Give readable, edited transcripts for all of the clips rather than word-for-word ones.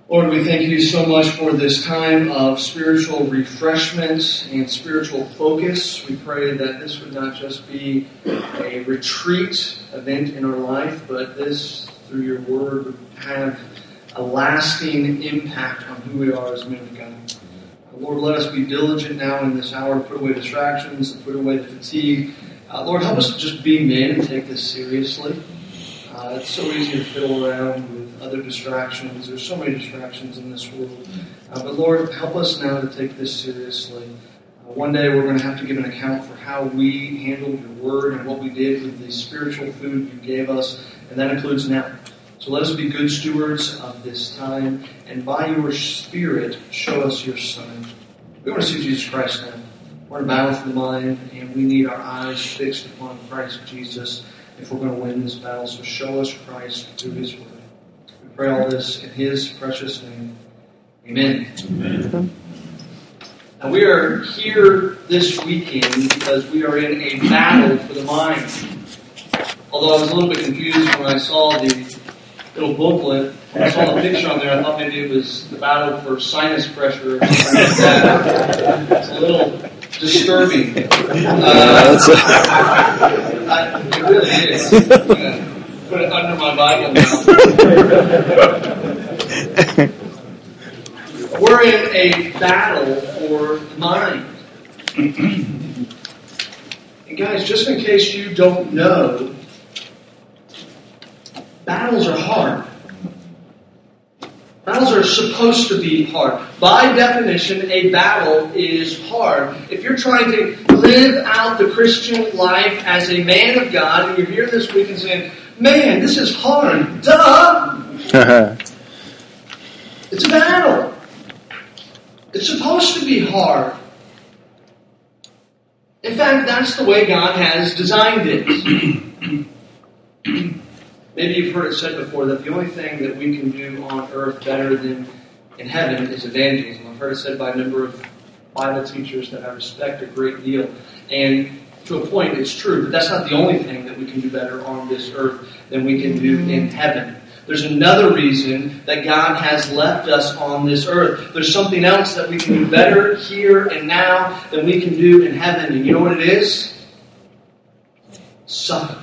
Lord, we thank you so much for this time of spiritual refreshment and spiritual focus. We pray that this would not just be a retreat event in our life, but this, through your word, would have a lasting impact on who we are as men of God. Lord, let us be diligent now in this hour to put away distractions and put away the fatigue. Lord, help us to just be men and take this seriously. It's so easy to fiddle around with other distractions. There's so many distractions in this world. But Lord, help us now to take this seriously. One day we're going to have to give an account for how we handled your word and what we did with the spiritual food you gave us, and that includes now. So let us be good stewards of this time, and by your Spirit, show us your Son. We want to see Jesus Christ now. We're in a battle for the mind, and we need our eyes fixed upon Christ Jesus if we're going to win this battle. So show us Christ through His word. We pray all this in His precious name. Amen. Amen. Now we are here this weekend because we are in a battle for the mind. Although I was a little bit confused when I saw the little booklet, when I saw the picture on there, I thought maybe it was the battle for sinus pressure or something like that. It's a little disturbing. It really is. I'm going to put it under my Bible now. We're in a battle for the mind. And guys, just in case you don't know, battles are hard. Battles are supposed to be hard. By definition, a battle is hard. If you're trying to live out the Christian life as a man of God, and you're here this week and saying, man, this is hard. Duh! It's a battle. It's supposed to be hard. In fact, that's the way God has designed it. Maybe you've heard it said before that the only thing that we can do on earth better than in heaven is evangelism. I've heard it said by a number of Bible teachers that I respect a great deal. And to a point, it's true, but that's not the only thing that we can do better on this earth than we can do in heaven. There's another reason that God has left us on this earth. There's something else that we can do better here and now than we can do in heaven. And you know what it is? Suffer.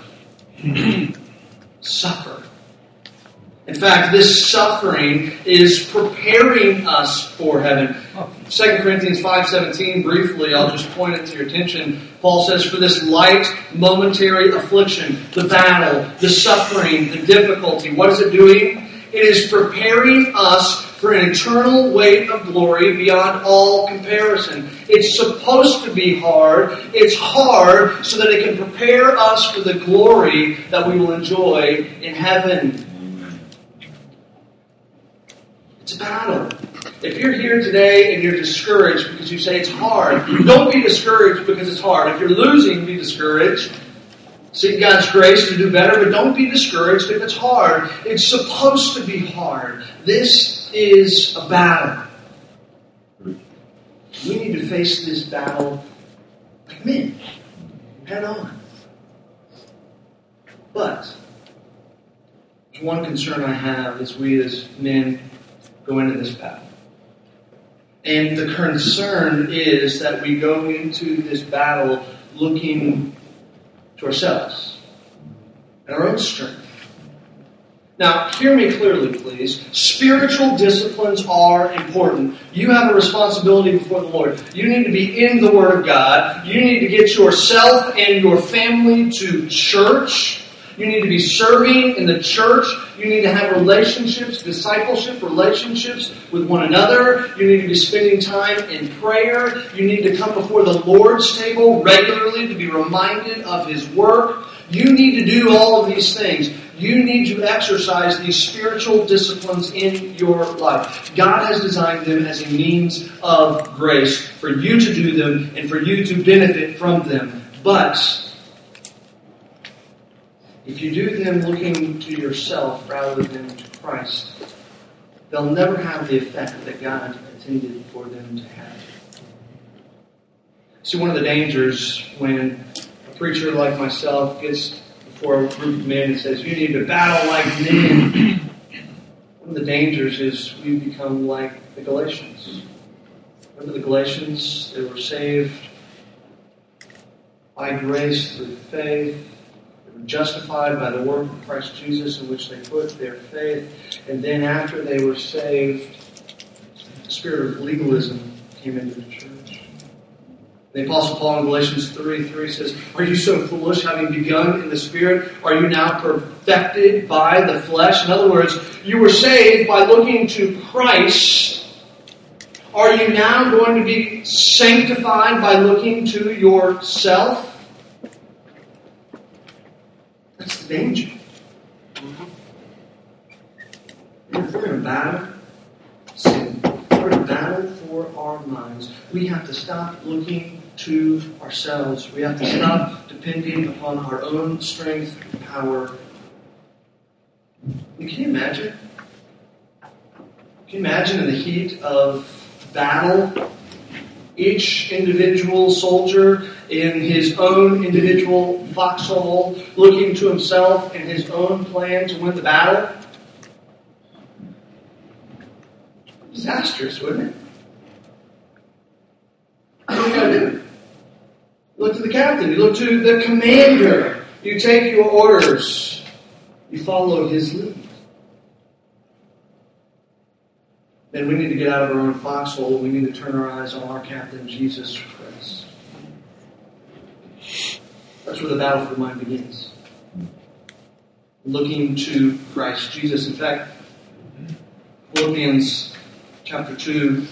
Suffer. In fact, this suffering is preparing us for heaven. 2 Corinthians 5:17, briefly, I'll just point it to your attention. Paul says, for this light, momentary affliction, the battle, the suffering, the difficulty, what is it doing? It is preparing us for an eternal weight of glory beyond all comparison. It's supposed to be hard. It's hard so that it can prepare us for the glory that we will enjoy in heaven. It's a battle. If you're here today and you're discouraged because you say it's hard, don't be discouraged because it's hard. If you're losing, be discouraged. Seek God's grace to do better, but don't be discouraged if it's hard. It's supposed to be hard. This is a battle. We need to face this battle like men, head on. But there's one concern I have as we as men go into this battle. And the concern is that we go into this battle looking to ourselves and our own strength. Now, hear me clearly, please. Spiritual disciplines are important. You have a responsibility before the Lord. You need to be in the Word of God. You need to get yourself and your family to church. You need to be serving in the church. You need to have relationships, discipleship relationships with one another. You need to be spending time in prayer. You need to come before the Lord's table regularly to be reminded of His work. You need to do all of these things. You need to exercise these spiritual disciplines in your life. God has designed them as a means of grace for you to do them and for you to benefit from them. But if you do them looking to yourself rather than to Christ, they'll never have the effect that God intended for them to have. See, one of the dangers when a preacher like myself gets before a group of men and says, you need to battle like men. One of the dangers is we become like the Galatians. Remember the Galatians? They were saved by grace through faith. They were justified by the work of Christ Jesus in which they put their faith. And then after they were saved, the spirit of legalism came into the church. The Apostle Paul in Galatians 3:3 says, "Are you so foolish, having begun in the Spirit? Are you now perfected by the flesh?" In other words, you were saved by looking to Christ. Are you now going to be sanctified by looking to yourself? That's the danger. If we're in a battle, sin, we're in a battle for our minds. We have to stop looking to ourselves. We have to stop depending upon our own strength and power. Can you imagine? Can you imagine in the heat of battle, each individual soldier in his own individual foxhole, looking to himself and his own plan to win the battle? Disastrous, wouldn't it? What do you got to do? You look to the captain. You look to the commander. You take your orders. You follow his lead. Then we need to get out of our own foxhole. We need to turn our eyes on our captain, Jesus Christ. That's where the battle for the mind begins. Looking to Christ Jesus. In fact, Philippians chapter 2,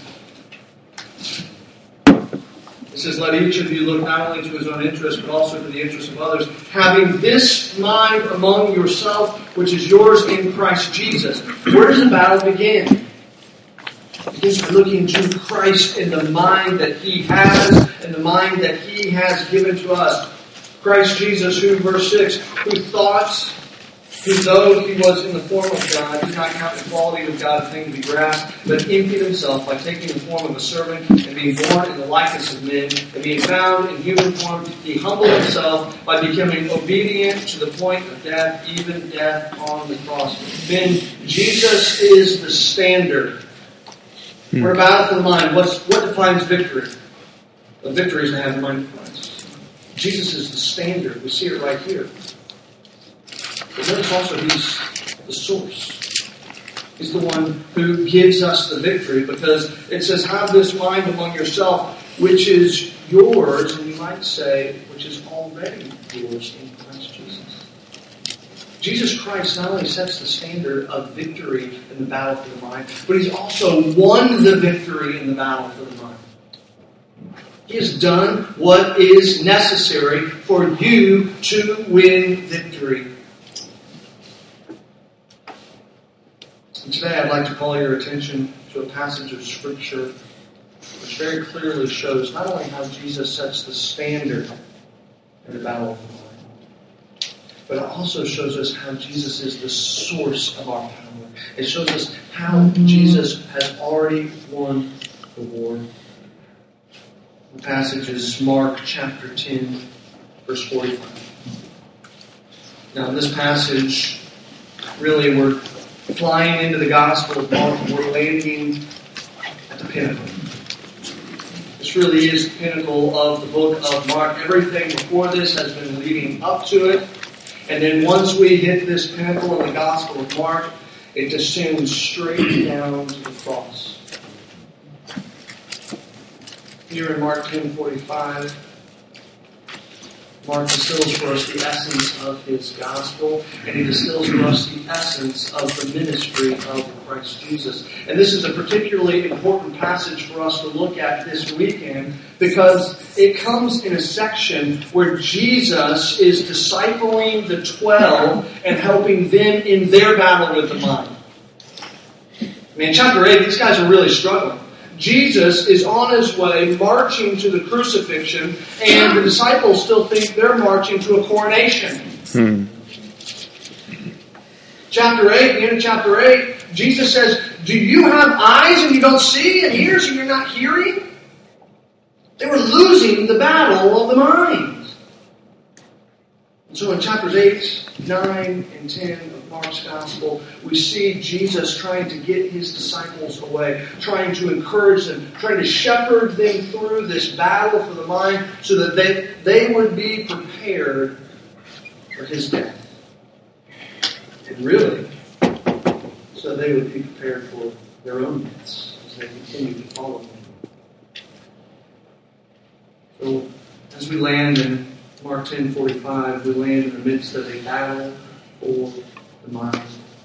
it says, "Let each of you look not only to his own interest, but also to the interest of others, having this mind among yourself, which is yours in Christ Jesus." Where does the battle begin? It begins by looking to Christ in the mind that He has, and the mind that He has given to us. Christ Jesus, who, verse 6, who thought, who though He was in the form of God, did not count the equality with God a thing to be grasped, but emptied Himself by taking the form of a servant and being born in the likeness of men, and being found in human form, He humbled Himself by becoming obedient to the point of death, even death on the cross. Then Jesus is the standard. We're about for the mind. What defines victory? Well, victory is to have the mind of Christ. Jesus is the standard. We see it right here. But notice also He's the source. He's the one who gives us the victory, because it says, "Have this mind among yourself, which is yours," and you might say, which is already yours in Christ Jesus. Jesus Christ not only sets the standard of victory in the battle for the mind, but He's also won the victory in the battle for the mind. He has done what is necessary for you to win victory. And today I'd like to call your attention to a passage of Scripture which very clearly shows not only how Jesus sets the standard in the battle of the mind, but it also shows us how Jesus is the source of our power. It shows us how Jesus has already won the war. The passage is Mark chapter 10, verse 45. Now in this passage, really we're flying into the Gospel of Mark, and we're landing at the pinnacle. This really is the pinnacle of the book of Mark. Everything before this has been leading up to it. And then once we hit this pinnacle in the Gospel of Mark, it descends straight down to the cross. Here in Mark 10:45, Mark distills for us the essence of his gospel, and he distills for us the essence of the ministry of Christ Jesus. And this is a particularly important passage for us to look at this weekend, because it comes in a section where Jesus is discipling the 12 and helping them in their battle with the mind. I mean, in chapter 8, these guys are really struggling. Jesus is on his way marching to the crucifixion, and the disciples still think they're marching to a coronation. Chapter 8, the end of chapter 8, Jesus says, "Do you have eyes and you don't see, and ears and you're not hearing?" They were losing the battle of the mind. And so in chapters 8, 9, and 10 of Mark's Gospel, we see Jesus trying to get his disciples away, trying to encourage them, trying to shepherd them through this battle for the mind so that they would be prepared for his death. And really, so they would be prepared for their own deaths as they continue to follow him. So, as we land in Mark 10:45, we land in the midst of a battle for the mind.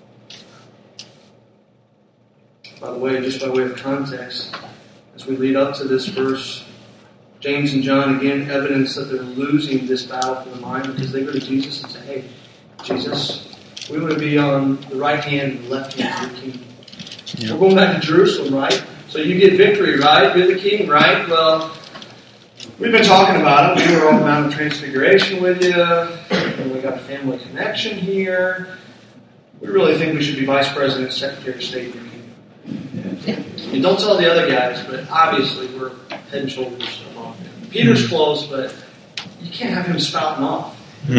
By the way, just by way of context, as we lead up to this verse, James and John again evidence that they're losing this battle for the mind because they go to Jesus and say, "Hey, Jesus, we want to be on the right hand and the left hand of your kingdom. Yeah. We're going back to Jerusalem, right? So you get victory, right? You're the king, right? Well, we've been talking about it. We were on Mount Transfiguration with you. And we got a family connection here. We really think we should be vice president, secretary of state in your kingdom. And don't tell the other guys, but obviously we're head and shoulders above him. Peter's close, but you can't have him spouting off.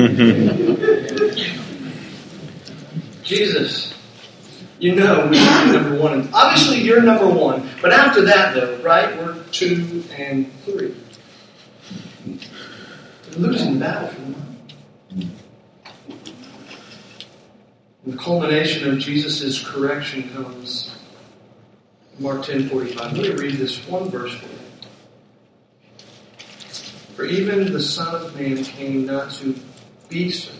Jesus, you know we should be number one. And obviously you're number one. But after that, though, right, we're 2 and 3. They're losing the battle for the mind. The culmination of Jesus' correction comes in Mark 10:45. Let me read this one verse for you. For even the Son of Man came not to be served,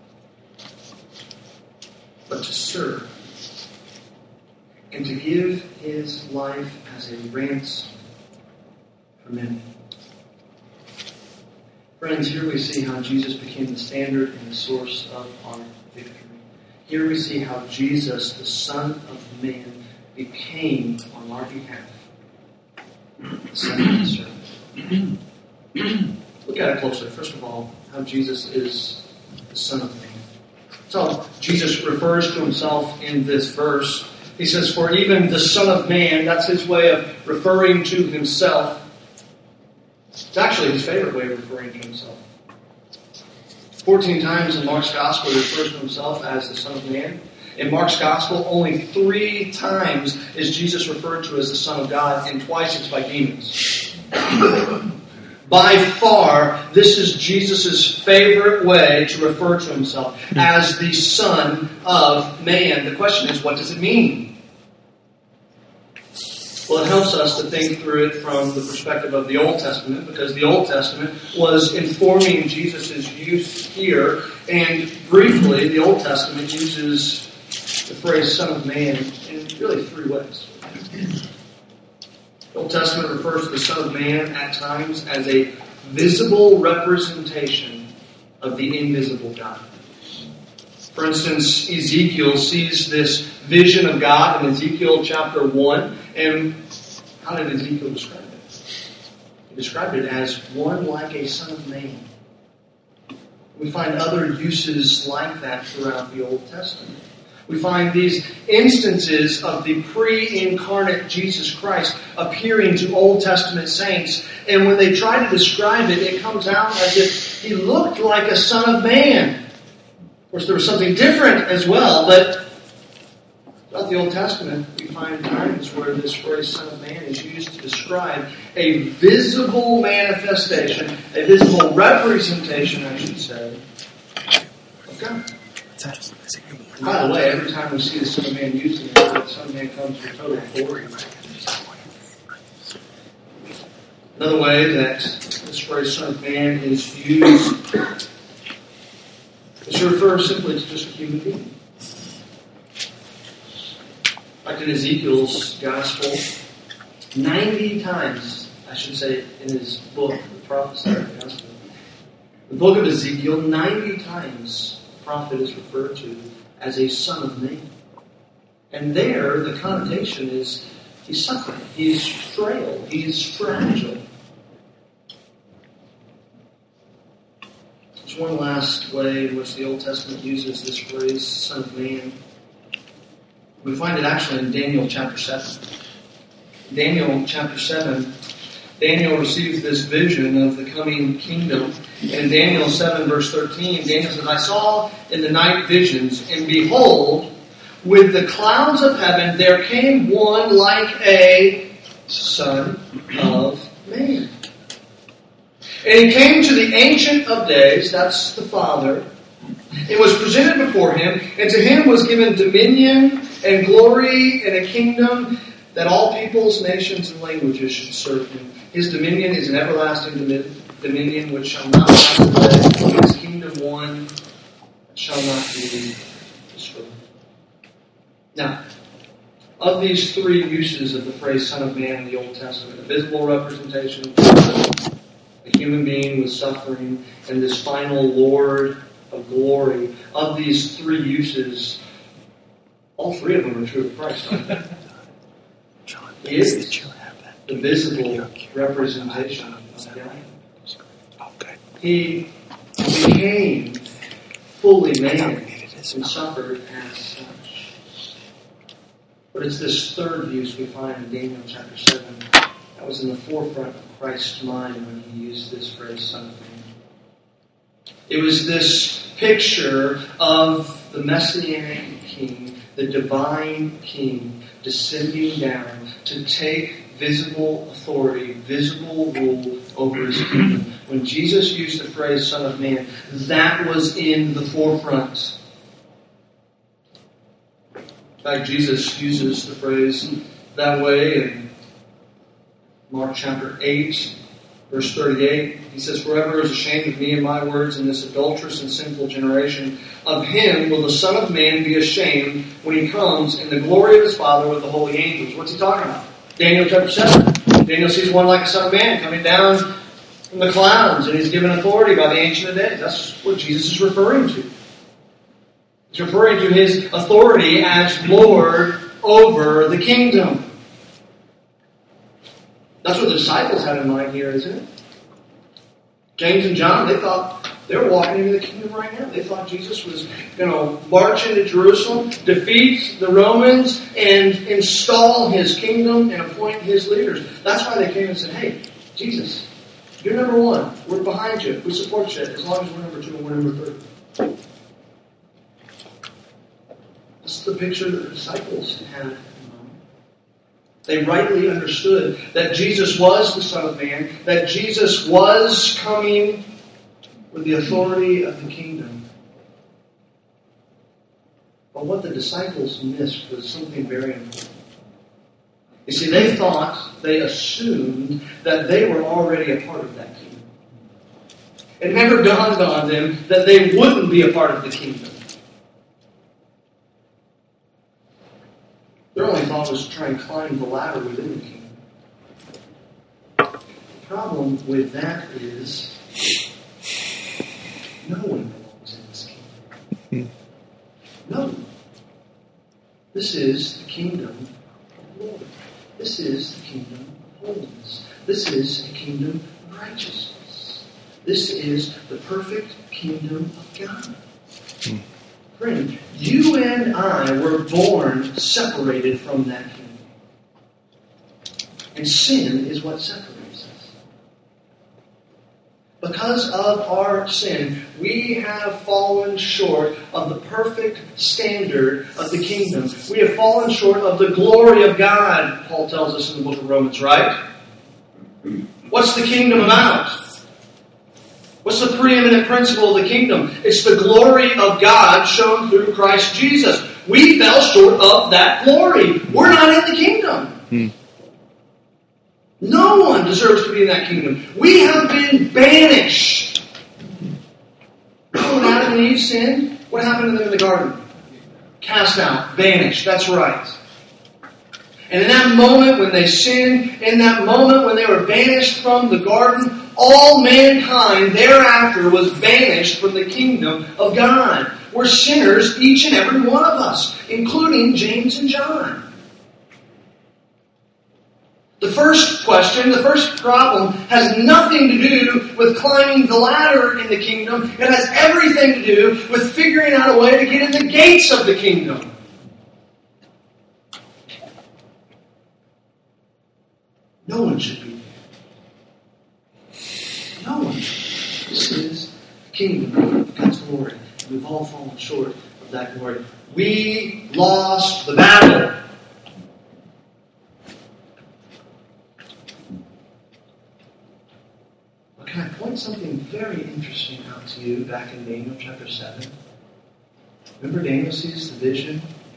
but to serve, and to give his life as a ransom for many. Friends, here we see how Jesus became the standard and the source of our victory. Here we see how Jesus, the Son of Man, became on our behalf the Son of the servant. Look at it closely. First of all, how Jesus is the Son of Man. So Jesus refers to himself in this verse. He says, for even the Son of Man, that's his way of referring to himself. It's actually his favorite way of referring to himself. 14 times in Mark's Gospel he refers to himself as the Son of Man. In Mark's Gospel, only 3 times is Jesus referred to as the Son of God, and twice it's by demons. By far, this is Jesus' favorite way to refer to himself, as the Son of Man. The question is, what does it mean? Well, it helps us to think through it from the perspective of the Old Testament, because the Old Testament was informing Jesus' use here. And briefly, the Old Testament uses the phrase Son of Man in really 3 ways. The Old Testament refers to the Son of Man at times as a visible representation of the invisible God. For instance, Ezekiel sees this vision of God in Ezekiel chapter 1. And how did Ezekiel describe it? He described it as one like a son of man. We find other uses like that throughout the Old Testament. We find these instances of the pre-incarnate Jesus Christ appearing to Old Testament saints. And when they try to describe it, it comes out as if he looked like a son of man. Of course, there was something different as well, but throughout the Old Testament, we find times where this phrase Son of Man is used to describe a visible manifestation, a visible representation, I should say, of God. By the way, every time we see the Son of Man used in the Word, the Son of Man comes with total authority. Another way that this phrase Son of Man is used is to refer simply to just a human being. Like in Ezekiel's Gospel, 90 times, I should say, in his book, the Prophets of the Gospel, the book of Ezekiel, 90 times the prophet is referred to as a son of man. And there, the connotation is he's suffering, he's frail, he's fragile. There's one last way in which the Old Testament uses this phrase, Son of Man. We find it actually in Daniel chapter 7. Daniel chapter 7, Daniel receives this vision of the coming kingdom, And in Daniel 7, verse 13, Daniel says, I saw in the night visions, and behold, with the clouds of heaven there came one like a Son of Man. And he came to the Ancient of Days, that's the Father. It was presented before him, and to him was given dominion and glory and a kingdom that all peoples, nations, and languages should serve him. His dominion is an everlasting dominion which shall not pass away. His kingdom one shall not be destroyed. Now, of these three uses of the phrase Son of Man in the Old Testament, a visible representation of God, a human being with suffering, and this final Lord of glory, of these three uses, all three of them are true of Christ, aren't they? He is the visible representation of God. He became fully man and suffered as such. But it's this third use we find in Daniel chapter 7 that was in the forefront of Christ's mind when he used this phrase, Son of Man. It was this picture of the Messianic King, the divine King, descending down to take visible authority, visible rule over his kingdom. When Jesus used the phrase Son of Man, that was in the forefront. In fact, Jesus uses the phrase that way in Mark chapter 8, verse 38. He says, "Whoever is ashamed of me and my words in this adulterous and sinful generation, of him will the Son of Man be ashamed when he comes in the glory of his Father with the holy angels." What's he talking about? Daniel chapter 7. Daniel sees one like a Son of Man coming down from the clouds, and he's given authority by the Ancient of Days. That's what Jesus is referring to. He's referring to his authority as Lord over the kingdom. That's what the disciples had in mind here, isn't it? James and John, they thought they were walking into the kingdom right now. They thought Jesus was going to march into Jerusalem, defeat the Romans, and install his kingdom and appoint his leaders. That's why they came and said, "Hey, Jesus, you're number one. We're behind you. We support you as long as we're number two and we're number three." This is the picture that the disciples had. They rightly understood that Jesus was the Son of Man, that Jesus was coming with the authority of the kingdom. But what the disciples missed was something very important. You see, they assumed that they were already a part of that kingdom. It never dawned on them that they wouldn't be a part of the kingdom. Their only thought was to try and climb the ladder within the kingdom. The problem with that is no one belongs in this kingdom. No one. This is the kingdom of the Lord. This is the kingdom of holiness. This is a kingdom of righteousness. This is the perfect kingdom of God. Friend, you and I were born separated from that kingdom. And sin is what separates us. Because of our sin, we have fallen short of the perfect standard of the kingdom. We have fallen short of the glory of God, Paul tells us in the book of Romans, right? What's the kingdom about? What's the preeminent principle of the kingdom? It's the glory of God shown through Christ Jesus. We fell short of that glory. We're not in the kingdom. No one deserves to be in that kingdom. We have been banished. When Adam and Eve sinned, what happened to them in the garden? Cast out, banished. That's right. And in that moment when they sinned, in that moment when they were banished from the garden, all mankind thereafter was banished from the kingdom of God. We're sinners, each and every one of us, including James and John. The first question, the first problem, has nothing to do with climbing the ladder in the kingdom. It has everything to do with figuring out a way to get in the gates of the kingdom. No one should be there. No one. This is kingdom, God's glory. And we've all fallen short of that glory. We lost the battle. But can I point something very interesting out to you back in Daniel chapter 7? Remember Daniel sees the vision?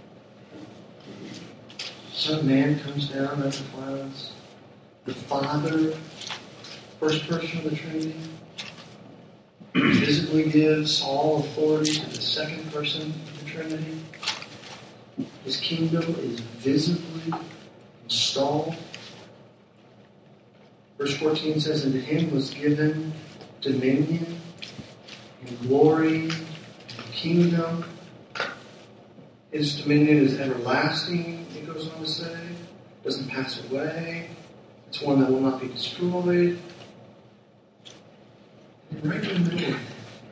Son of Man comes down out of the clouds. The Father, first person of the Trinity, visibly gives all authority to the second person of the Trinity. His kingdom is visibly installed. Verse 14 says, "And to him was given dominion and glory and kingdom. His dominion is everlasting," it goes on to say. It doesn't pass away. It's one that will not be destroyed. And right in the middle of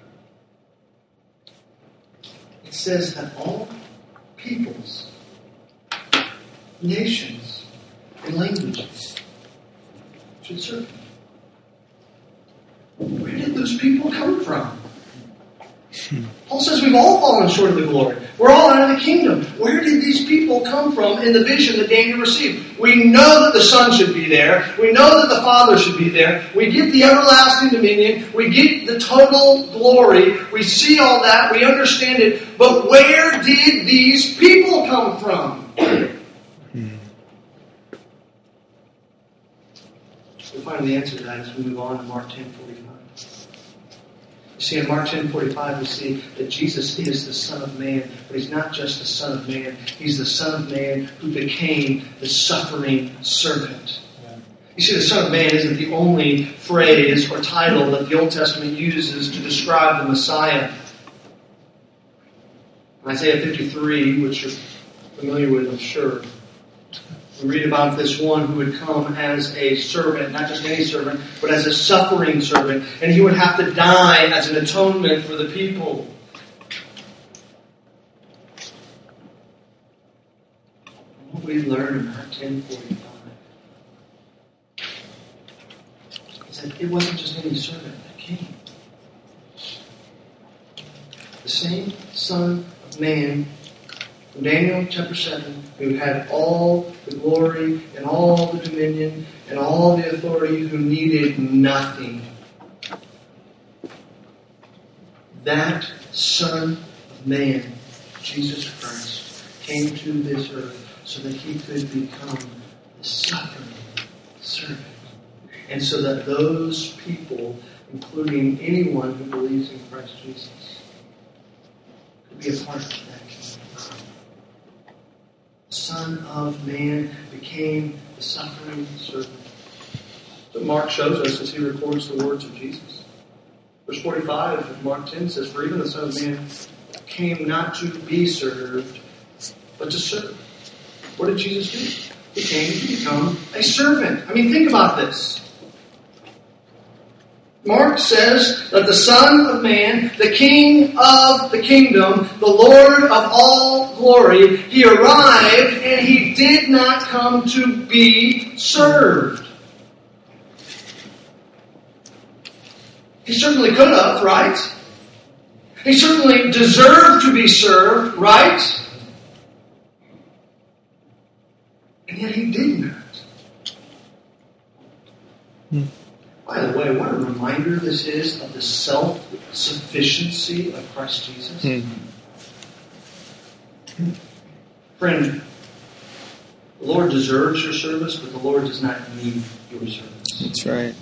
it says that all peoples, nations, and languages should serve him. Where did those people come from? Paul says we've all fallen short of the glory. We're all out of the kingdom. Where did these people come from in the vision that Daniel received? We know that the Son should be there. We know that the Father should be there. We get the everlasting dominion. We get the total glory. We see all that. We understand it. But where did these people come from? We'll find the answer to that as we move on to Mark 10:45. You see, in Mark 10:45, we see that Jesus is the Son of Man, but He's not just the Son of Man. He's the Son of Man who became the suffering servant. You see, the Son of Man isn't the only phrase or title that the Old Testament uses to describe the Messiah. In Isaiah 53, which you're familiar with, I'm sure, we read about this one who would come as a servant, not just any servant, but as a suffering servant. And he would have to die as an atonement for the people. What we learn in Mark 10:45 is that it wasn't just any servant that came. The same Son of Man from Daniel chapter 7, who had all the glory and all the dominion and all the authority, who needed nothing. That Son of Man, Jesus Christ, came to this earth so that He could become the suffering servant. And so that those people, including anyone who believes in Christ Jesus, could be a part of that kingdom. Son of Man became the suffering servant. So Mark shows us as he records the words of Jesus. Verse 45 of Mark 10 says, "For even the Son of Man came not to be served, but to serve." What did Jesus do? He came to become a servant. I mean, think about this. Mark says that the Son of Man, the King of the kingdom, the Lord of all glory, He arrived and He did not come to be served. He certainly could have, right? He certainly deserved to be served, right? And yet He did not. By the way, what a reminder this is of the self-sufficiency of Christ Jesus. Friend, the Lord deserves your service, but the Lord does not need your service. That's right.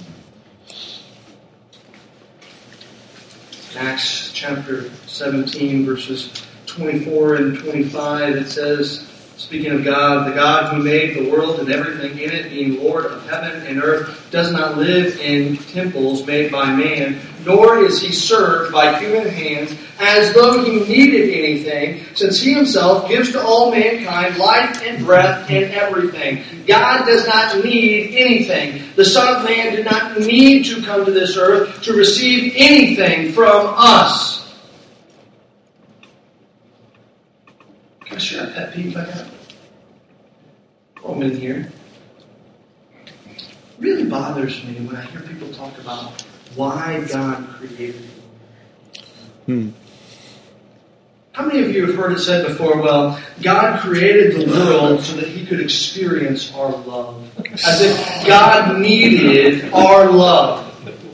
In Acts chapter 17, verses 24 and 25, it says, speaking of God, "The God who made the world and everything in it, being Lord of heaven and earth, does not live in temples made by man, nor is He served by human hands as though He needed anything, since He Himself gives to all mankind life and breath and everything." God does not need anything. The Son of Man did not need to come to this earth to receive anything from us. Can I share a pet peeve I got? Oh, I'm in here. It really bothers me when I hear people talk about why God created the world. How many of you have heard it said before, well, God created the world so that He could experience our love? As if God needed our love.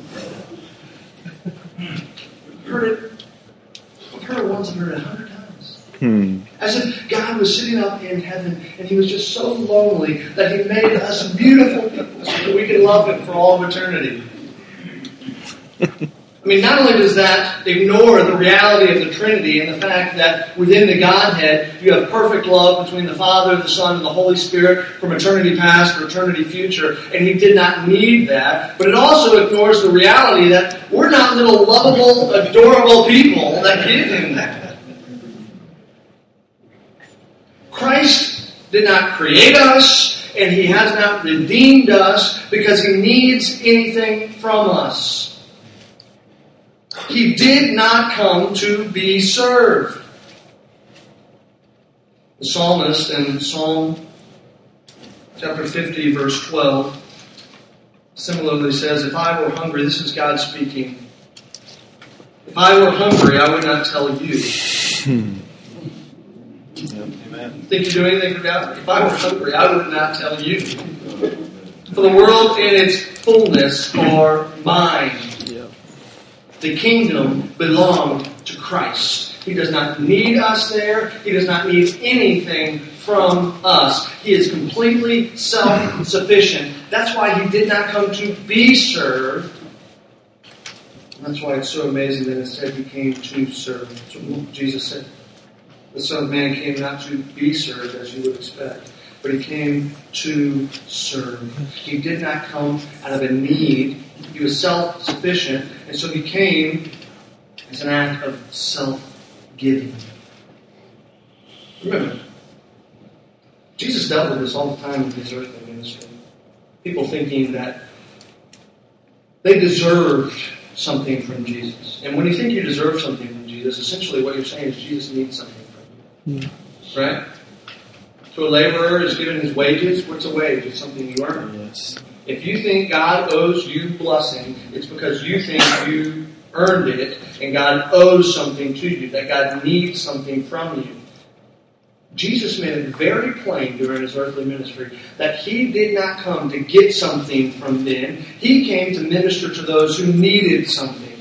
I've heard it once, I've heard it 100 times. As if God was sitting up in heaven and He was just so lonely that He made us beautiful people so that we can love Him for all of eternity. I mean, not only does that ignore the reality of the Trinity and the fact that within the Godhead you have perfect love between the Father, the Son, and the Holy Spirit from eternity past or eternity future, and He did not need that, but it also ignores the reality that we're not little lovable, adorable people that give Him that. Christ did not create us, and He has not redeemed us because He needs anything from us. He did not come to be served. The psalmist in Psalm chapter 50, verse 12, similarly says, if I were hungry, this is God speaking, if I were hungry, I would not tell you. Amen. Think you do anything for God? If I were hungry, I would not tell you. For the world and its fullness are mine. The kingdom belonged to Christ. He does not need us there. He does not need anything from us. He is completely self-sufficient. That's why He did not come to be served. And that's why it's so amazing that instead He came to serve. That's what Jesus said. The Son of Man came not to be served, as you would expect, but He came to serve. He did not come out of a need. He was self-sufficient, and so He came as an act of self-giving. Remember, Jesus dealt with this all the time in His earthly ministry. People thinking that they deserved something from Jesus. And when you think you deserve something from Jesus, essentially what you're saying is Jesus needs something from you. Right? To a laborer is given his wages. What's a wage? It's something you earn. Yes. If you think God owes you blessing, it's because you think you earned it and God owes something to you, that God needs something from you. Jesus made it very plain during His earthly ministry that He did not come to get something from men. He came to minister to those who needed something.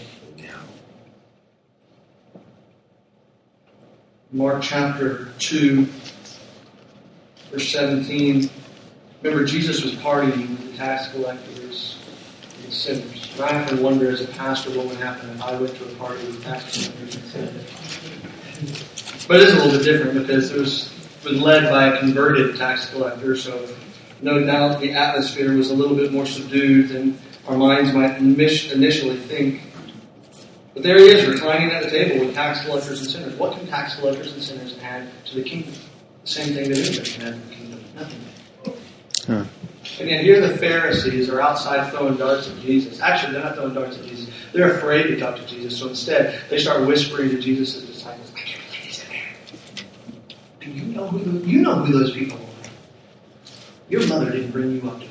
Mark chapter 2, verse 17. Remember, Jesus was partying with the tax collectors and sinners. And I often wonder as a pastor what would happen if I went to a party with tax collectors and sinners. But it is a little bit different because it was led by a converted tax collector, so no doubt the atmosphere was a little bit more subdued than our minds might initially think. But there He is, reclining at the table with tax collectors and sinners. What can tax collectors and sinners add to the kingdom? The same thing that anybody can add to the kingdom. Nothing. Huh. And yet here the Pharisees are outside throwing darts at Jesus. Actually, they're not throwing darts at Jesus. They're afraid to talk to Jesus. So instead, they start whispering to Jesus' disciples, I can't believe He's in there. And you know who those people are. Your mother didn't bring you up to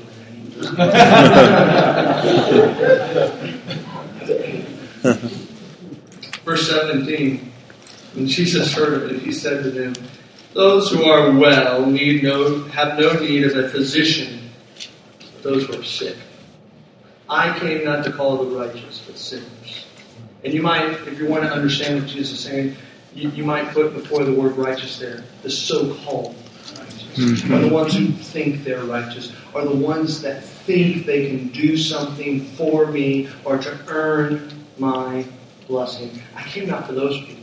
her. Verse 17. When Jesus heard of it, He said to them, those who are well have no need of a physician, but those who are sick. I came not to call the righteous, but sinners. And you might, if you want to understand what Jesus is saying, you might put before the word righteous there, the so-called righteous. Are the ones who think they're righteous, are the ones that think they can do something for me or to earn my blessing. I came not for those people.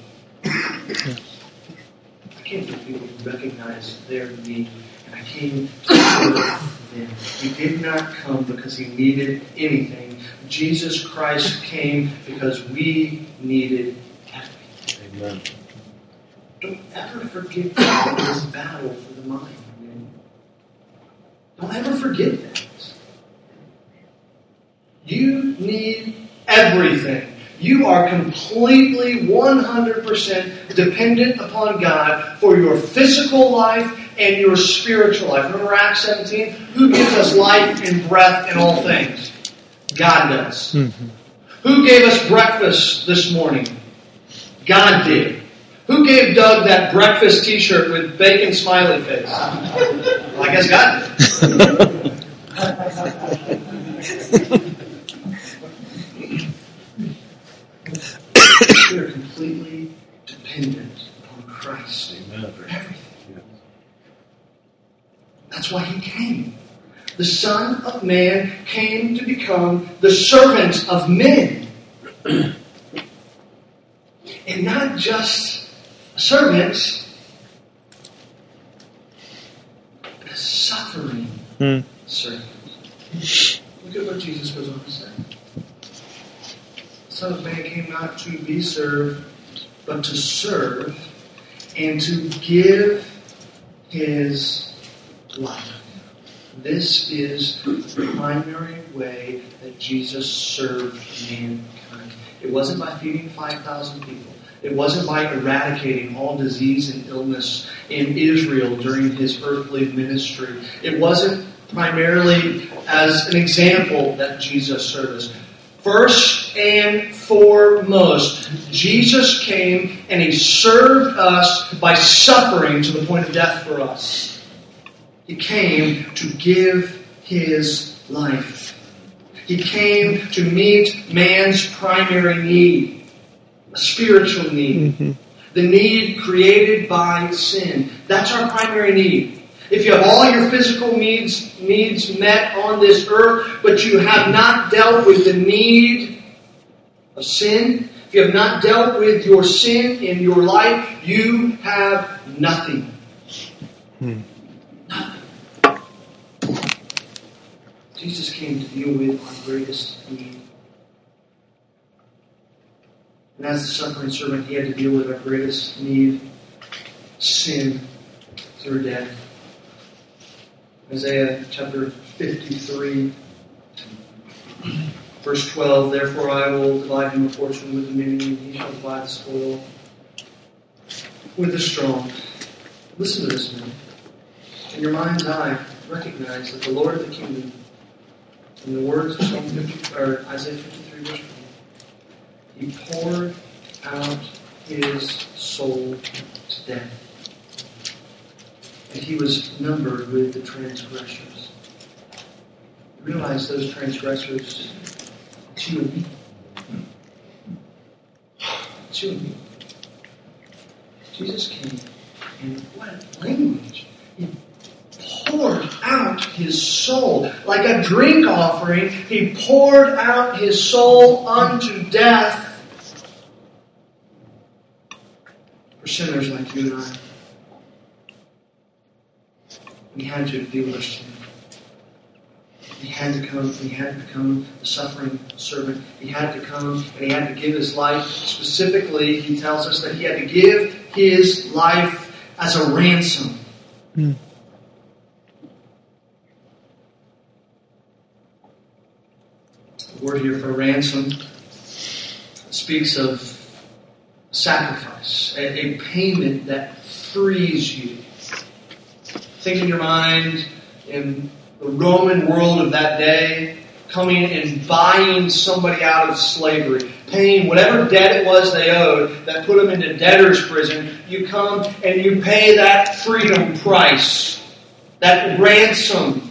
I came to people who recognize their need, and I came to serve them. He did not come because He needed anything. Jesus Christ came because we needed everything. Amen. Don't ever forget this battle for the mind. Man. Don't ever forget that. You need everything. You are completely 100% dependent upon God for your physical life and your spiritual life. Remember Acts 17? Who gives us life and breath in all things? God does. Mm-hmm. Who gave us breakfast this morning? God did. Who gave Doug that breakfast t-shirt with bacon smiley face? Well, I guess God did. We are completely dependent upon Christ for everything. That's why He came. The Son of Man came to become the servant of men. And not just a servant, but a suffering servant. Look at what Jesus goes on to say. The Son of Man came not to be served, but to serve and to give His life. This is the primary way that Jesus served mankind. It wasn't by feeding 5,000 people. It wasn't by eradicating all disease and illness in Israel during His earthly ministry. It wasn't primarily as an example that Jesus served us. First and foremost, Jesus came and He served us by suffering to the point of death for us. He came to give His life. He came to meet man's primary need, a spiritual need. The need created by sin. That's our primary need. If you have all your physical needs met on this earth, but you have not dealt with the need of sin, if you have not dealt with your sin in your life, you have nothing. Nothing. Jesus came to deal with our greatest need. And as the suffering servant, He had to deal with our greatest need, sin, through death. Isaiah chapter 53, verse 12, Therefore I will divide him a portion with the many, and he shall divide the spoil with the strong. Listen to this, man. In your mind's eye, recognize that the Lord of the kingdom, in the words of Isaiah 53, verse 1, He poured out His soul to death. And He was numbered with the transgressors. You realize those transgressors, it's you and me. It's you and me. Jesus came, and what language! He poured out His soul. Like a drink offering, He poured out His soul unto death for sinners like you and I. He had to deal with our sin. He had to come, He had to become the suffering servant. He had to come and He had to give His life. Specifically, He tells us that He had to give His life as a ransom. The word here for ransom speaks of sacrifice, a payment that frees you. Think in your mind in the Roman world of that day, coming and buying somebody out of slavery, paying whatever debt it was they owed that put them into debtor's prison. You come and you pay that freedom price, that ransom.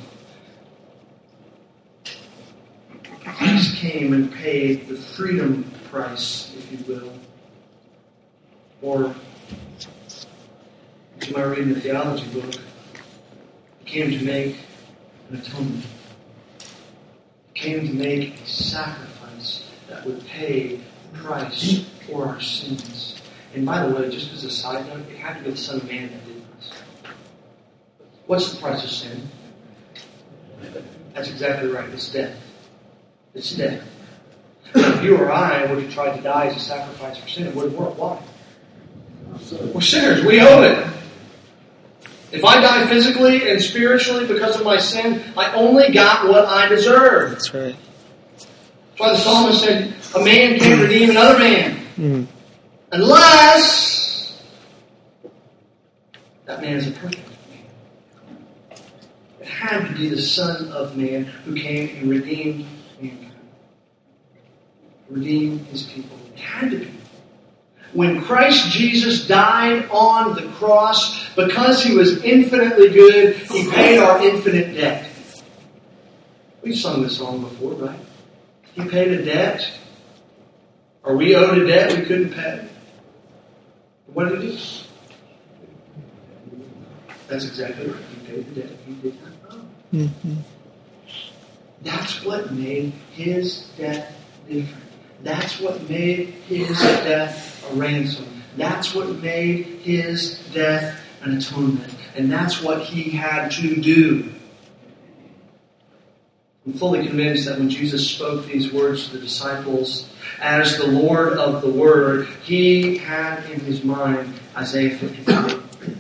Christ came and paid the freedom price, if you will. Or, as you might read in the theology book, He came to make an atonement. He came to make a sacrifice that would pay the price for our sins. And by the way, just as a side note, it had to be the Son of Man that did this. What's the price of sin? That's exactly right. It's death. It's death. Now, if you or I were to try to die as a sacrifice for sin, it wouldn't work. Why? We're sinners. We owe it. If I die physically and spiritually because of my sin, I only got what I deserve. That's right. That's why the psalmist said, a man can't redeem another man. Unless that man is a perfect man. It had to be the Son of Man who came and redeemed mankind. Redeemed His people. It had to be. when Christ Jesus died on the cross, because he was infinitely good, he paid our infinite debt. We've sung this song before, right? He paid a debt, or we owed a debt we couldn't pay. What did he do? That's exactly right. He paid the debt he did not owe. Mm-hmm. That's what made his death different. That's what made his death a ransom. That's what made his death an atonement. And that's what he had to do. I'm fully convinced that when Jesus spoke these words to the disciples as the Lord of the Word, he had in his mind Isaiah 53.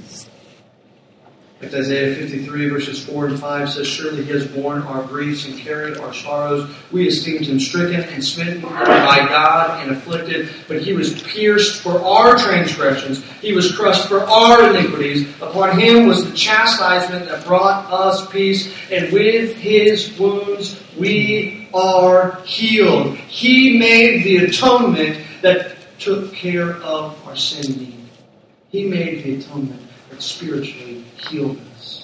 Like Isaiah 53 verses 4 and 5 says, surely he has borne our griefs and carried our sorrows. We esteemed him stricken and smitten by God and afflicted. But he was pierced for our transgressions. He was crushed for our iniquities. Upon him was the chastisement that brought us peace. And with his wounds we are healed. He made the atonement that took care of our sin need. He made the atonement that spiritually healed us.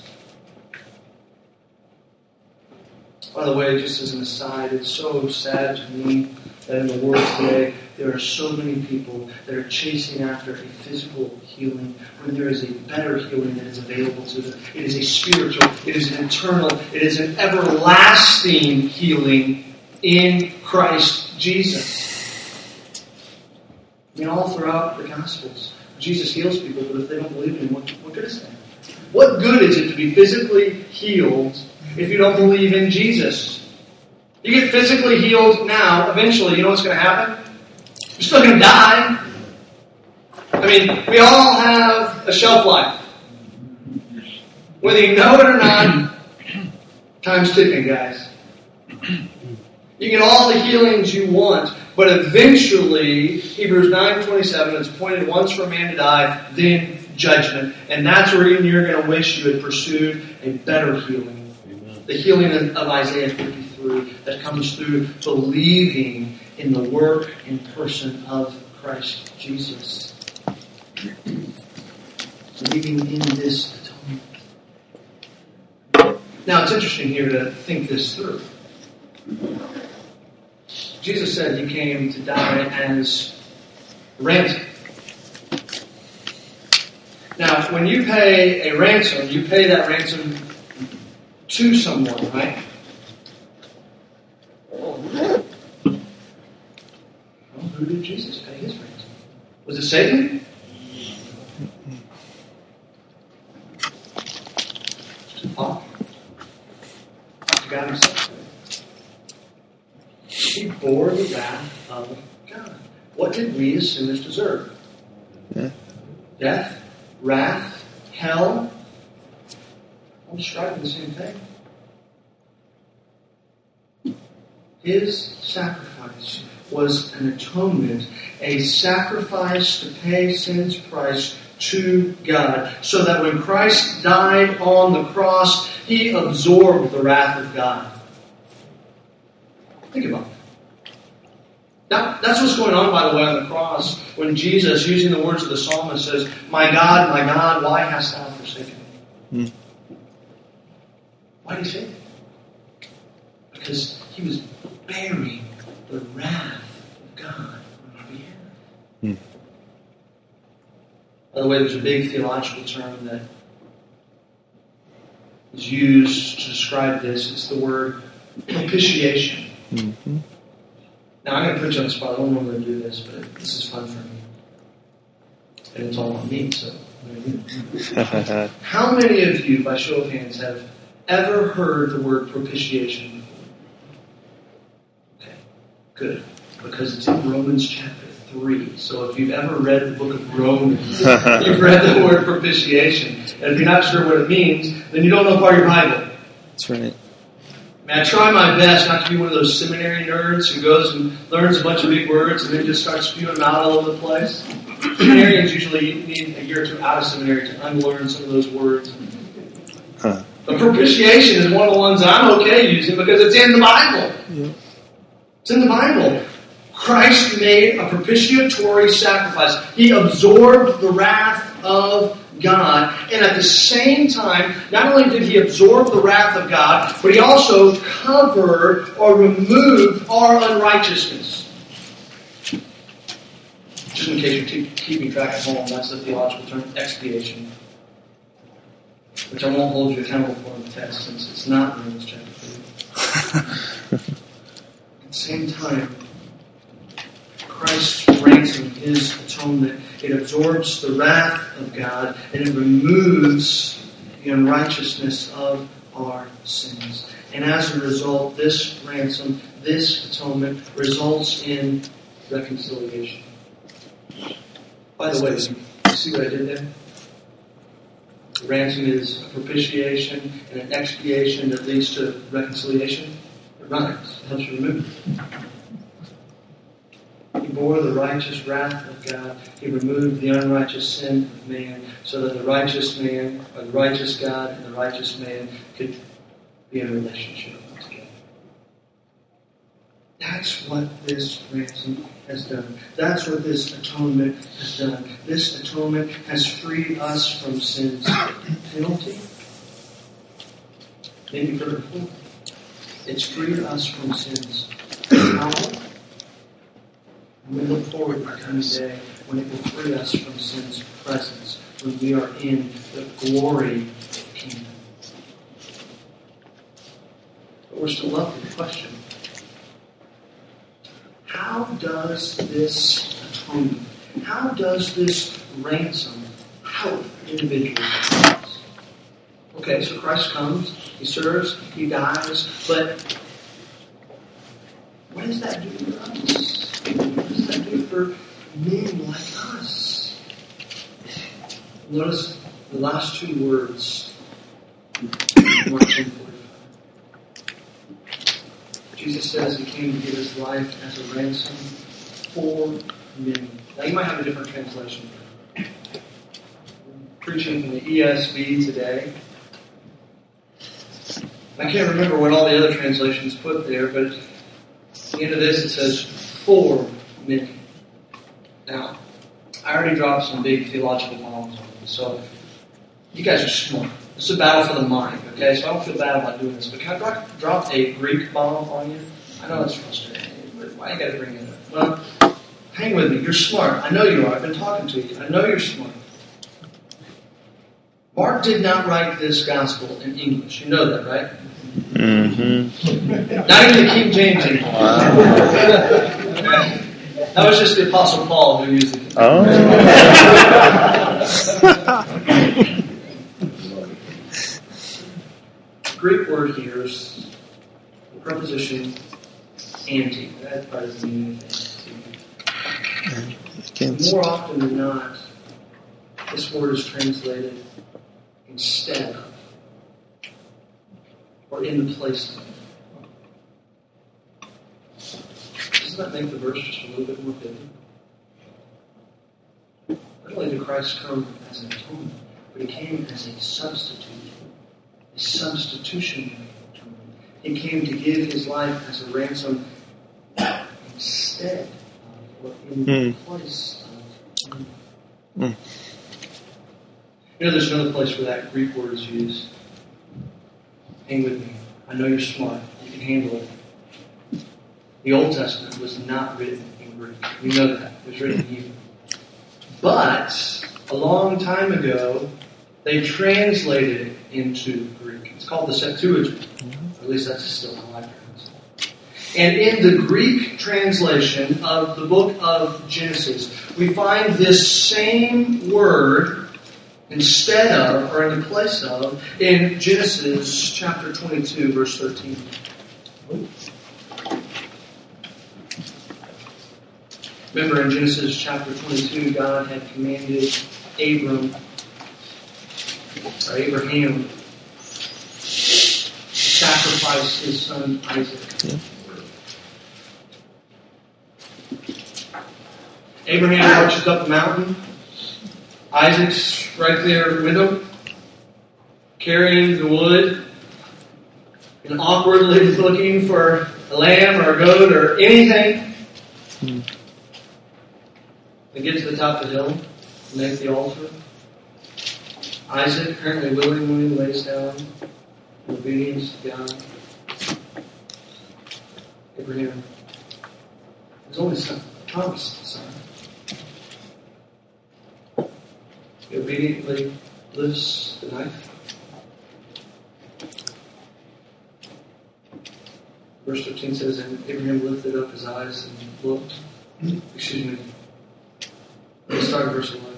By the way, just as an aside, it's so sad to me that in the world today there are so many people that are chasing after a physical healing when there is a better healing that is available to them. It is a spiritual, it is an eternal, it is an everlasting healing in Christ Jesus. I mean, all throughout the Gospels, Jesus heals people, but if they don't believe in him, what good is that? What good is it to be physically healed if you don't believe in Jesus? You get physically healed now, eventually, you know what's going to happen? You're still going to die. I mean, we all have a shelf life. Whether you know it or not, time's ticking, guys. You get all the healings you want, but eventually, Hebrews 9:27, it's appointed once for a man to die, then judgment. And that's where you're going to wish you had pursued a better healing. Amen. The healing of Isaiah 53 that comes through believing in the work and person of Christ Jesus. Believing in this atonement. Now, it's interesting here to think this through. Jesus said he came to die as a ransom. Now, when you pay a ransom, you pay that ransom to someone, right? Well, who did Jesus pay his ransom? Was it Satan? To God himself. He bore the wrath of God. What did we as sinners deserve? Death, wrath, hell. All striving the same thing. His sacrifice was an atonement, a sacrifice to pay sin's price to God, so that when Christ died on the cross, he absorbed the wrath of God. Think about it. Now, that's what's going on, by the way, on the cross when Jesus, using the words of the psalmist, says, my God, why hast thou forsaken me? Why did he say that? Because he was bearing the wrath of God on our behalf. By the way, there's a big theological term that is used to describe this. It's the word propitiation. Mm-hmm. Now, I'm going to put you on the spot. I don't normally do this, but this is fun for me. And it's all on me, so I'm going to do it. How many of you, by show of hands, have ever heard the word propitiation before? Okay, good. Because it's in Romans chapter 3. So if you've ever read the book of Romans, you've read the word propitiation. And if you're not sure what it means, then you don't know part of your Bible. That's right. Man, I try my best not to be one of those seminary nerds who goes and learns a bunch of big words and then just starts spewing them out all over the place. Seminarians usually need a year or two out of seminary to unlearn some of those words. But propitiation is one of the ones I'm okay using because it's in the Bible. Yeah. It's in the Bible. Christ made a propitiatory sacrifice. He absorbed the wrath of God. And at the same time, not only did he absorb the wrath of God, but he also covered or removed our unrighteousness. Just in case you're keeping track at home, that's the theological term, expiation. Which I won't hold you accountable for in the text, since it's not Romans chapter 3. At the same time, Christ's ransom, his atonement, it absorbs the wrath of God and it removes the unrighteousness of our sins. And as a result, this ransom, this atonement results in reconciliation. By the way, you see what I did there? The ransom is a propitiation and an expiation that leads to reconciliation. It rhymes. It helps you remember. He bore the righteous wrath of God. He removed the unrighteous sin of man so that the righteous man, or the righteous God and the righteous man could be in a relationship together. That's what this ransom has done. That's what this atonement has done. This atonement has freed us from sin's penalty. Maybe you've heard it before. It's freed us from sin's power. And we look forward to the coming day when it will free us from sin's presence, when we are in the glory of the kingdom. But we're still left with the question: how does this atonement, how does this ransom help individuals? Okay, so Christ comes, he serves, he dies, but what does that do for us? What does that do for men like us? Notice the last two words. Mark 10:45. Jesus says he came to give his life as a ransom for many. Now you might have a different translation. I'm preaching from the ESV today. I can't remember what all the other translations put there, but at the end of this it says, for many. Now, I already dropped some big theological bombs on you, so you guys are smart. It's a battle for the mind, okay? So I don't feel bad about doing this, but can I drop a Greek bomb on you? I know it's frustrating, but why you got to bring it up? Well, hang with me. You're smart. I know you are. I've been talking to you. I know you're smart. Mark did not write this gospel in English. You know that, right? Mm-hmm. Not even the King James anymore. Wow. That was just the Apostle Paul who used it. Oh. The Greek word here is the preposition anti. That probably doesn't mean anything. More often than not, this word is translated instead of, or in the place of. Doesn't that make the verse just a little bit more vivid? Not only did Christ come as an atonement, but he came as a substitute. A substitutionary atonement. He came to give his life as a ransom instead of, or in place of. You know, there's another place where that Greek word is used. Hang with me. I know you're smart. You can handle it. The Old Testament was not written in Greek. We know that. It was written in Hebrew. But a long time ago, they translated it into Greek. It's called the Septuagint. Or at least that's still how I pronounce it. And in the Greek translation of the book of Genesis, we find this same word instead of, or in the place of, in Genesis chapter 22, verse 13. Remember in Genesis chapter 22, God had commanded Abraham to sacrifice his son Isaac. Yeah. Abraham marches up the mountain. Isaac's right there with him, carrying the wood and awkwardly looking for a lamb or a goat or anything. They get to the top of the hill, make the altar. Isaac apparently willingly lays down in obedience to God. Abraham, his only son, promised son. He obediently lifts the knife. Verse 15 says, and Abraham lifted up his eyes and looked. Let's start at verse 11.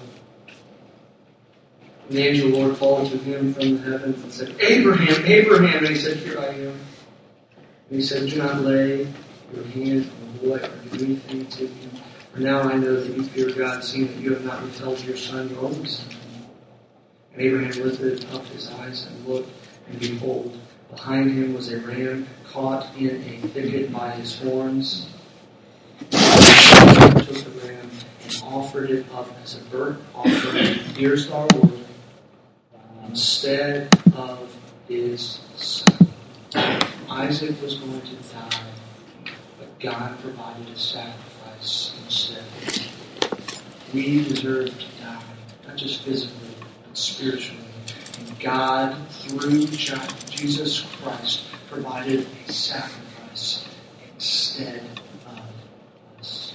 And the angel of the Lord called to him from the heavens and said, Abraham, Abraham. And he said, here I am. And he said, do not lay your hand on the boy or do anything to him. For now I know that you fear God, seeing that you have not withheld your son, your only son. And Abraham lifted up his eyes and looked, and behold, behind him was a ram caught in a thicket by his horns. He took the ram and offered it up as a burnt offering. Here's our Lord. Instead of his son. Isaac was going to die, but God provided a sacrifice instead. We deserve to die, not just physically, but spiritually. And God, through Jesus Christ, provided a sacrifice instead of us.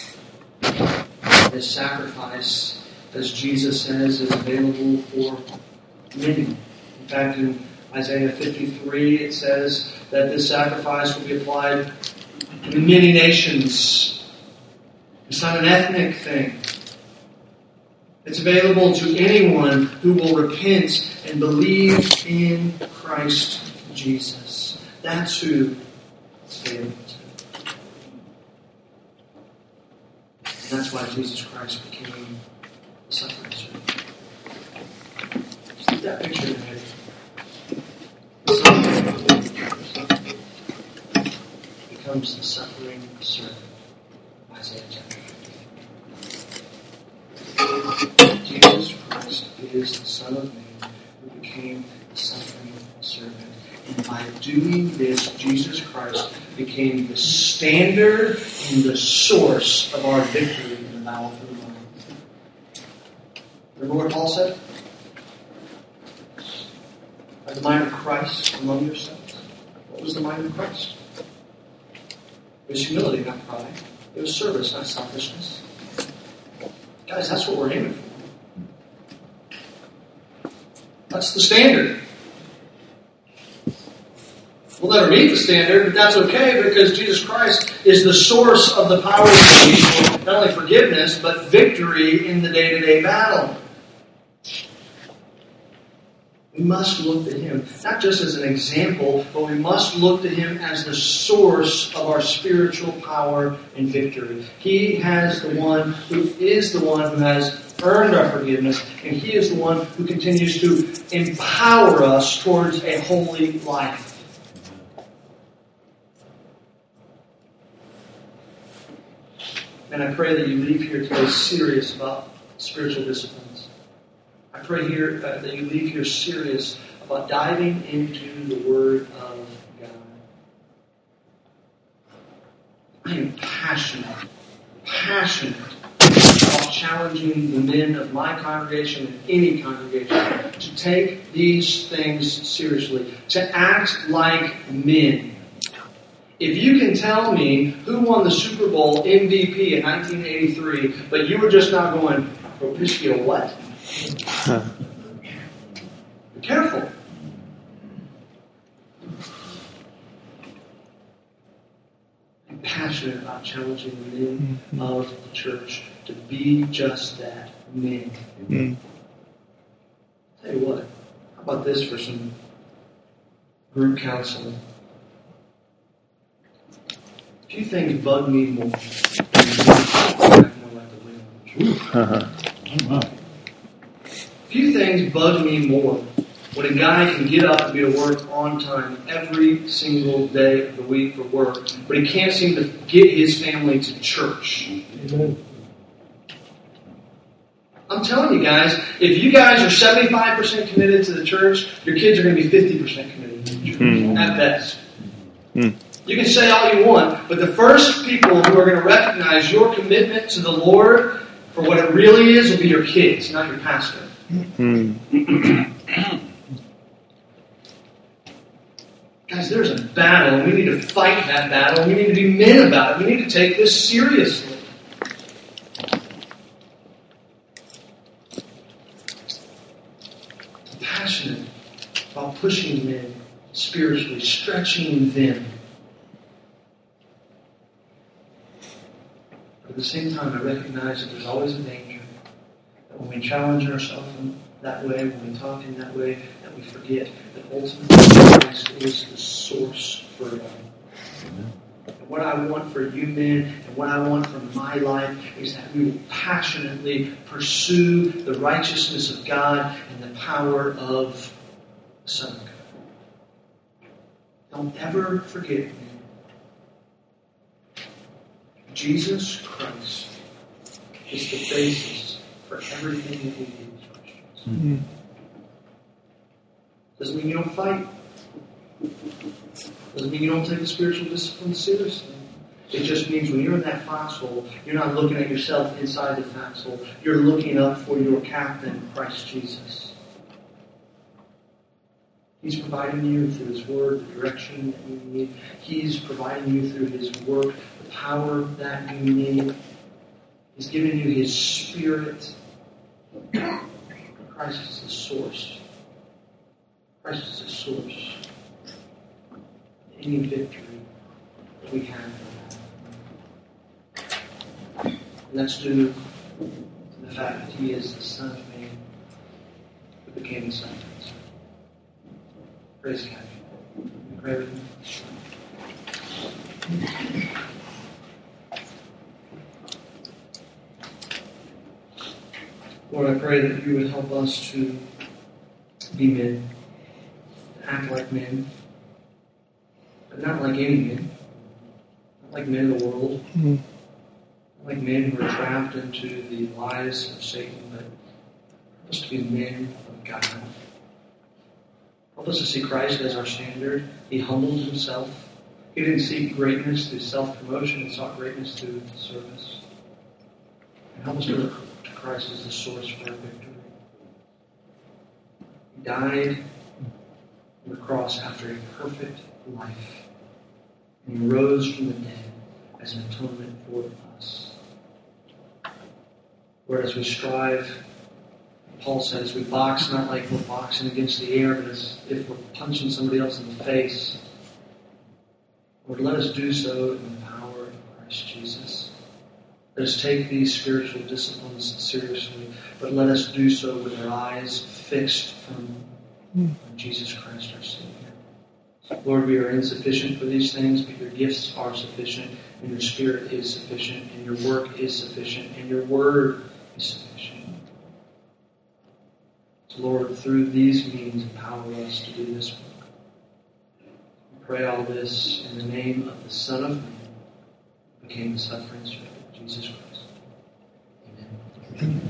This sacrifice, as Jesus says, is available for many. In fact, in Isaiah 53, it says that this sacrifice will be applied to many nations. It's not an ethnic thing. It's available to anyone who will repent and believe in Christ Jesus. That's who it's available to. And that's why Jesus Christ became the suffering servant. Keep that picture in your head. Becomes the suffering servant. Isaiah chapter 50. Jesus Christ is the Son of Man who became the suffering servant. And by doing this, Jesus Christ became the standard and the source of our victory in the battle for the mind. Remember what Paul said? The mind of Christ among yourselves. What was the mind of Christ? It was humility, not pride. It was service, not selfishness. Guys, that's what we're aiming for. That's the standard. We'll never meet the standard, but that's okay because Jesus Christ is the source of the power of not only forgiveness, but victory in the day-to-day battle. We must look to Him, not just as an example, but we must look to Him as the source of our spiritual power and victory. He is the one who has earned our forgiveness, and He is the one who continues to empower us towards a holy life. And I pray that you leave here today serious about spiritual disciplines. I pray here that you leave here serious about diving into the Word of God. I am passionate about challenging the men of my congregation and any congregation to take these things seriously, to act like men. If you can tell me who won the Super Bowl MVP in 1983, but you were just not going, Propicio what? Be careful. I'm passionate about challenging the men of the church to be just that, men. Tell you what, how about this for some group counseling? A few things bug me more. Few things bug me more when a guy can get up and be to work on time every single day of the week for work, but he can't seem to get his family to church. Amen. I'm telling you guys, if you guys are 75% committed to the church, your kids are going to be 50% committed to the church, at best. You can say all you want, but the first people who are going to recognize your commitment to the Lord for what it really is will be your kids, not your pastor. Guys, there's a battle, and we need to fight that battle, and we need to be men about it. We need to take this seriously. I'm passionate about pushing men spiritually, stretching them. But at the same time, I recognize that there's always a danger that when we challenge ourselves in that way, when we talk in that way, that we forget that ultimately Christ is the source for it all. And what I want for you men, and what I want for my life, is that we will passionately pursue the righteousness of God and the power of the Son of God. Don't ever forget, man. Jesus Christ is the basis for everything that we do as Christians. Mm-hmm. Doesn't mean you don't fight. Doesn't mean you don't take the spiritual discipline seriously. It just means when you're in that foxhole, you're not looking at yourself inside the foxhole. You're looking up for your captain, Christ Jesus. He's providing you through His Word the direction that you need. He's providing you through His work the power that you need. He's giving you His Spirit. Christ is the source. Christ is the source of any victory that we have. And that's due to the fact that He is the Son of Man who became the Son of Man. Praise God. Pray with me. Lord, I pray that you would help us to be men, to act like men, but not like any men, not like men of the world, not like men who are trapped into the lies of Satan, but help us to be men of God. Help us to see Christ as our standard. He humbled Himself. He didn't seek greatness through self-promotion. He sought greatness through service. And help us to look to Christ as the source for our victory. He died on the cross after a perfect life. And He rose from the dead as an atonement for us. Lord, as we strive, Paul says, we box not like we're boxing against the air, but as if we're punching somebody else in the face. Lord, let us do so in the power of Christ Jesus. Let us take these spiritual disciplines seriously, but let us do so with our eyes fixed on Jesus Christ, our Savior. Lord, we are insufficient for these things, but your gifts are sufficient, and your Spirit is sufficient, and your work is sufficient, and your Word is sufficient. Lord, through these means, empower us to do this work. We pray all this in the name of the Son of Man, who became the suffering servant, Jesus Christ. Amen.